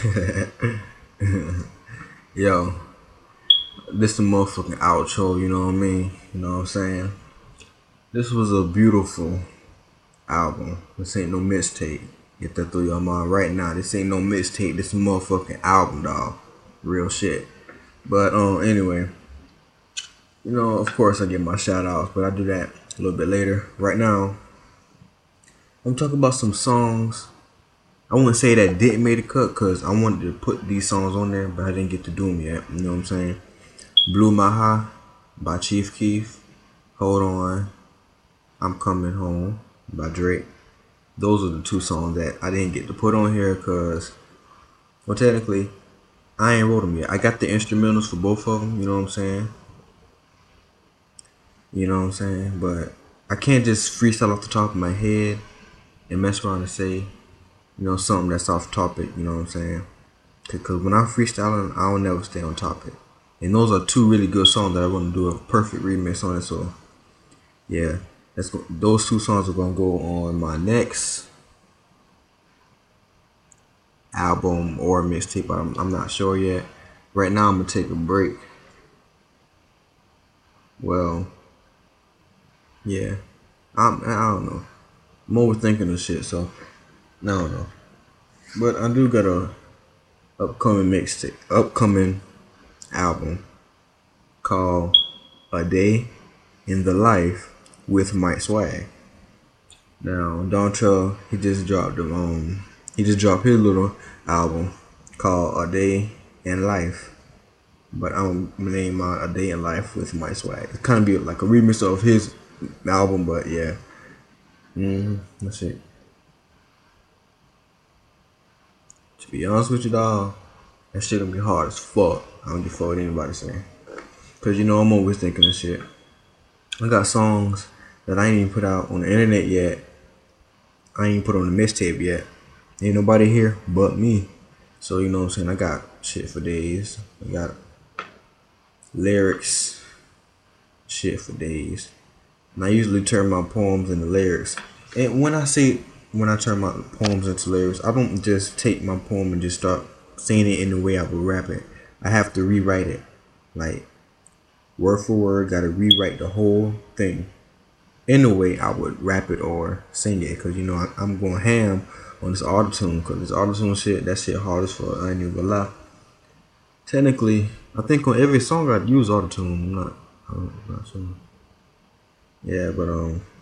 Yo, this the motherfucking outro, you know what I mean? You know what I'm saying? This was a beautiful album. This ain't no mixtape. Get that through your mind right now. This ain't no mixtape. This a motherfucking album, dog. Real shit. But anyway, of course I get my shout outs, but I do that a little bit later. Right now, I'm talking about some songs. I wouldn't say that didn't make the cut because I wanted to put these songs on there, but I didn't get to do them yet. You know what I'm saying? Blew My High by Chief Keef. Hold On, I'm Coming Home by Drake. Those are the two songs that I didn't get to put on here because, well, technically, I ain't wrote them yet. I got the instrumentals for both of them, you know what I'm saying? You know what I'm saying? But I can't just freestyle off the top of my head and mess around and say, something that's off topic, you know what I'm saying? Because when I'm freestyling, I don't never stay on topic. And those are two really good songs that I want to do a perfect remix on it. So, yeah, those two songs are going to go on my next album or mixtape. I'm not sure yet. Right now, I'm going to take a break. Well, yeah, I don't know. I'm overthinking this shit, so I don't know. But I do got a upcoming album called A Day in the Life with Mike Swag. Now, Dontrell, he just dropped his little album called A Day in Life. But I'm gonna name mine A Day in Life with Mike Swag. It's kind of be like a remix of his album, but yeah. That's it. To be honest with you, dog, that shit gonna be hard as fuck. I don't give a fuck what anybody saying. Cause I'm always thinking of shit. I got songs that I ain't even put out on the internet yet. I ain't even put on the mixtape yet. Ain't nobody here but me. So you know what I'm saying? I got shit for days. I got lyrics, shit for days. And I usually turn my poems into lyrics. And when I turn my poems into lyrics, I don't just take my poem and just start saying it in the way I would rap it. I have to rewrite it. Like, word for word, gotta rewrite the whole thing in the way I would rap it or sing it. Because, I'm going ham on this autotune. Because this autotune shit, that shit hard as fuck. I ain't even gonna lie. Technically, I think on every song I'd use autotune. I'm not sure. Yeah, but,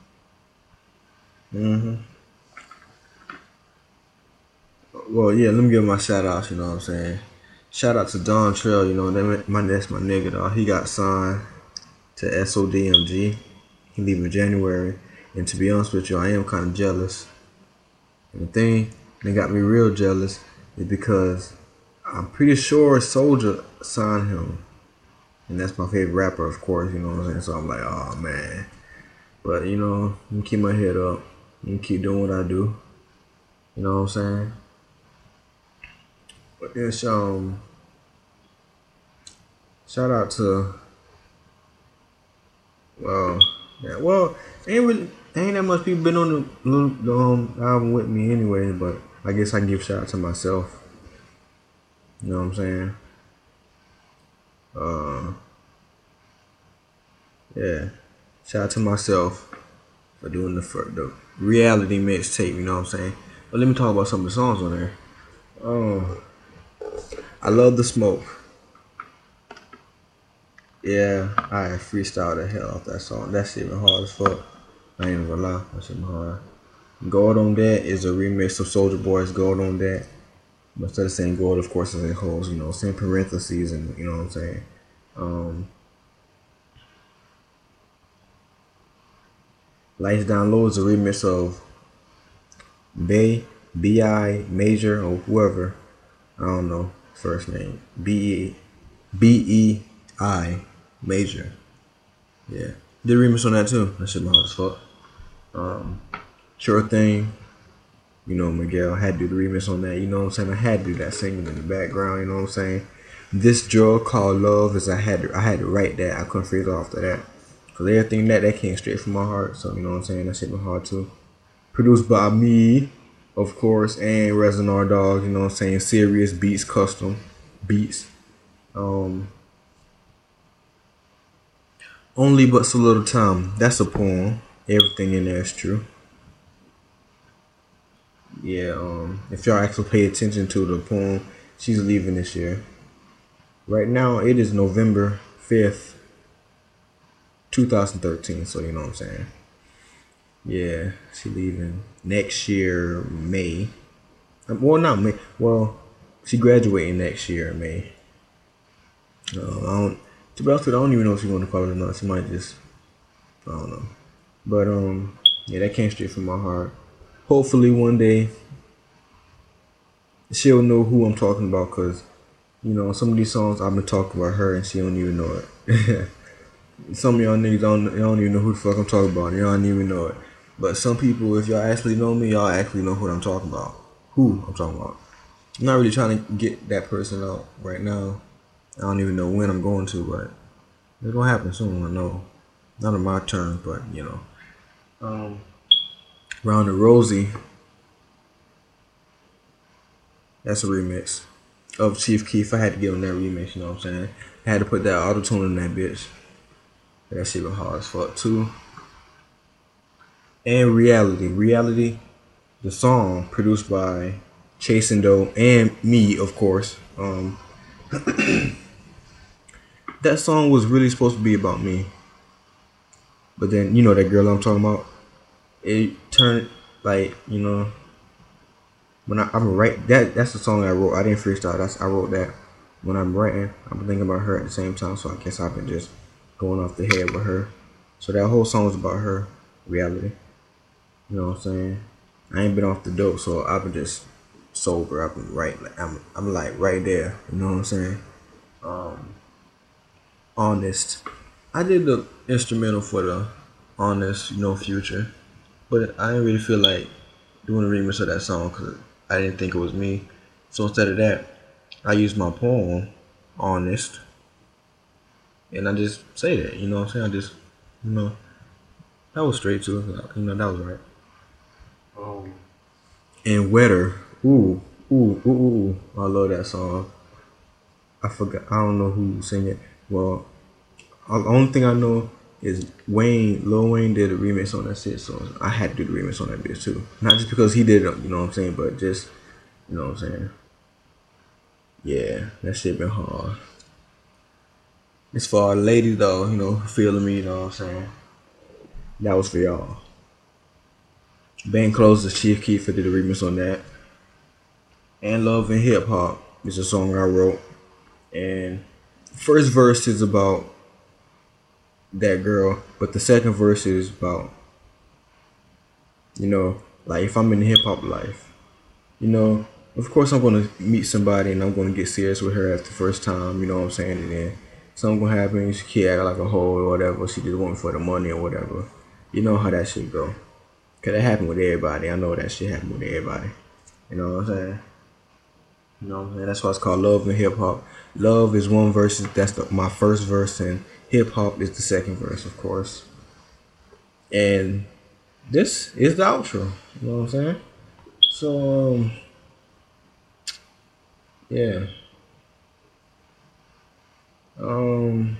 well, yeah, let me give my shout outs, you know what I'm saying? Shout out to Dontrell, that's my nigga, dog. He got signed to SODMG. He leave in January. And to be honest with you, I am kind of jealous. And the thing that got me real jealous is because I'm pretty sure Soldier signed him. And that's my favorite rapper, of course, you know what I'm saying? So I'm like, oh, man. But, I'm gonna keep my head up. I'm gonna keep doing what I do. You know what I'm saying? But it's, shout out to, ain't that much people been on the album with me anyway, but I guess I can give shout out to myself. You know what I'm saying? Yeah. Shout out to myself for doing the reality mixtape, you know what I'm saying? But let me talk about some of the songs on there. I Love the Smoke. Yeah, I freestyled the hell off that song. That shit been hard as fuck. I ain't gonna lie, that shit been hard. Gold on That is a remix of Soulja Boy's Gold on That. But instead of saying gold, of course, it's in holes, same parentheses, and you know what I'm saying. Lights Down Low is a remix of B.I. Major, or whoever. I don't know first name. B.E.I. Major. Yeah. Did a remix on that too. That shit been hard as fuck. Sure Thing. Miguel had to do the remix on that. You know what I'm saying? I had to do that singing in the background. You know what I'm saying? This Drug Called Love is I had to write that. I couldn't freeze off to that. Cause everything that came straight from my heart. So you know what I'm saying? That shit been hard too. Produced by me. of course, and Reservoir Dog, you know what I'm saying? Serious Beats Custom Beats. Um, Only but so little time. That's a poem. Everything in there is true. Yeah, if y'all actually pay attention to the poem, she's leaving this year. Right now, it is November 5th, 2013, so you know what I'm saying. Yeah, she leaving next year, May. Well, not May. Well, she graduating next year, May. I don't. To be honest with you, I don't even know if she's going to college or not. She might just. I don't know. But yeah, that came straight from my heart. Hopefully, one day she'll know who I'm talking about, cause you know some of these songs I've been talking about her and she don't even know it. Some of y'all niggas don't even know who the fuck I'm talking about. Y'all don't even know it. But some people, if y'all actually know me, y'all actually know what I'm talking about. Who I'm talking about. I'm not really trying to get that person out right now. I don't even know when I'm going to, but it's gonna happen soon. I know. Not on my terms, but you know. Round the Rosie. That's a remix of Chief Keef. I had to give him that remix. You know what I'm saying? I had to put that auto tune in that bitch. That shit was hard as fuck too. And Reality, the song produced by Chase and Doe and me, of course. That song was really supposed to be about me, but then you know that girl I'm talking about. It turned like you know when I'm write that's the song I wrote. I didn't freestyle. I wrote that. When I'm writing, I'm thinking about her at the same time. So I guess I've been just going off the head with her. So that whole song was about her. Reality. You know what I'm saying? I ain't been off the dope, so I've been just sober. I've been right. Like, I'm like right there. You know what I'm saying? Honest. I did the instrumental for the Honest, you know, Future, but I didn't really feel like doing a remix of that song because I didn't think it was me. So instead of that, I used my poem, Honest, and I just say that. You know what I'm saying? I just, you know, that was straight to it. You know, that was right. And Wetter. Ooh, ooh. I love that song. I forgot. I don't know who sang it. Well, the only thing I know is Lil Wayne did a remix on that shit, so I had to do the remix on that bitch too. Not just because he did it, you know what I'm saying, but just, you know what I'm saying. Yeah, that shit been hard. As for our ladies though, you know, feeling me, you know what I'm saying. That was for y'all. Band Closers, Chief Keef did a remix on that. And Love and Hip Hop is a song I wrote. And first verse is about that girl, but the second verse is about, you know, like if I'm in hip hop life, you know, of course I'm gonna meet somebody and I'm gonna get serious with her at the first time, you know what I'm saying, and then something gonna happen, she act like a hoe or whatever, she just want me for the money or whatever. You know how that shit go. Cause that happen with everybody. I know that shit happen with everybody. You know what I'm saying? You know what I'm saying? That's why it's called Love and Hip Hop. Love is one verse, that's my first verse, and hip hop is the second verse, of course. And this is the outro. You know what I'm saying? So yeah. Um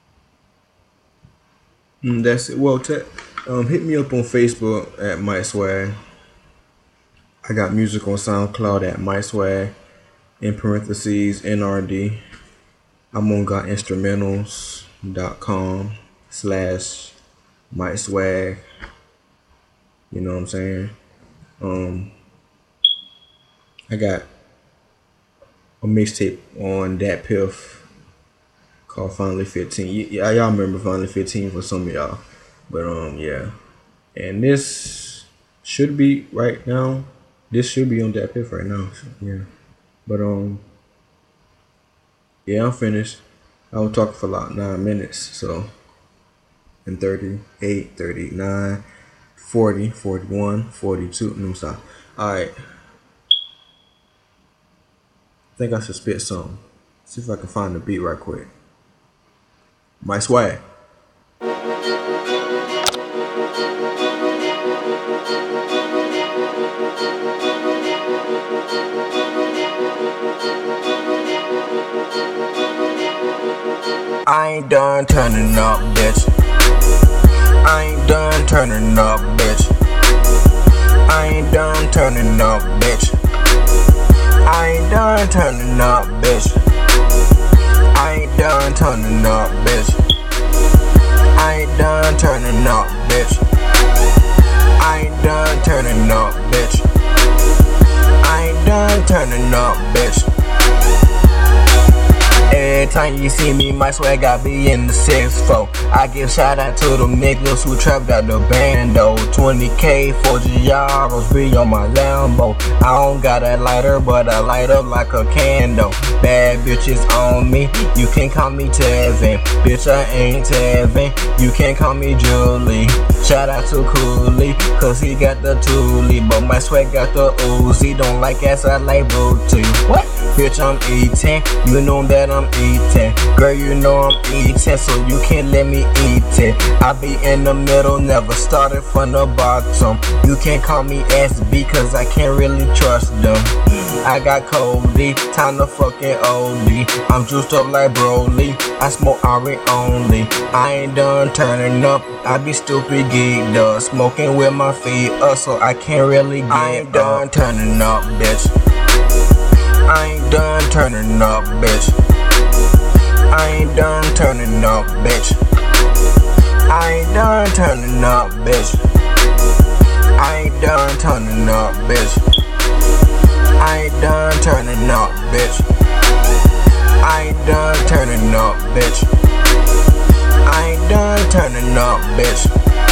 that's it. Well, hit me up on Facebook at Mike Swag. I got music on SoundCloud at Mike Swag in parentheses NRD. I'm on gotinstrumentals.com/Mike Swag. You know what I'm saying? I got a mixtape on Dat Piff called Finally 15. Yeah, y'all remember Finally 15 for some of y'all. But yeah. And this should be right now. This should be on Dat Piff right now. Yeah. But yeah, I'm finished. I was talking for like 9 minutes, so in 38, 39, 40, 41, 42. Let me stop. Alright. I think I should spit some. See if I can find the beat right quick. My swag. I ain't done turning up, bitch. I ain't done turning up, bitch. I ain't done turning up, bitch. I ain't done turning up, bitch. I ain't done turning up, bitch. I ain't done turning up, bitch. I ain't done turning up, bitch. I ain't done turning up, bitch. Every time you see me, my swag I be in the 6-4. I give shout out to them niggas who trapped out the bando. 20K for Giaros, be on my Lambo. I don't got a lighter, but I light up like a candle. Bad bitches on me, you can call me Tevin. Bitch, I ain't Tevin, you can call me Julie. Shout out to Cooley, cause he got the Toolie. But my swag got the Uzi, don't like ass, I like booty. What? Bitch, I'm eating, you know that I'm eating. Girl, you know I'm eating, so you can't let me eat it. I be in the middle, never started from the bottom. You can't call me SB, cause I can't really trust them. I got Cody, time to fucking OD. I'm juiced up like Broly, I smoke Ari only. I ain't done turning up, I be stupid geeked up. Smoking with my feet up, so I can't really get I ain't done turning up, bitch. I ain't done turning up, bitch. I ain't done turning up, bitch. I ain't done turning up, bitch. I ain't done turning up, bitch. I ain't done turning up, bitch. I ain't done turning up, bitch. I ain't done turning up, bitch.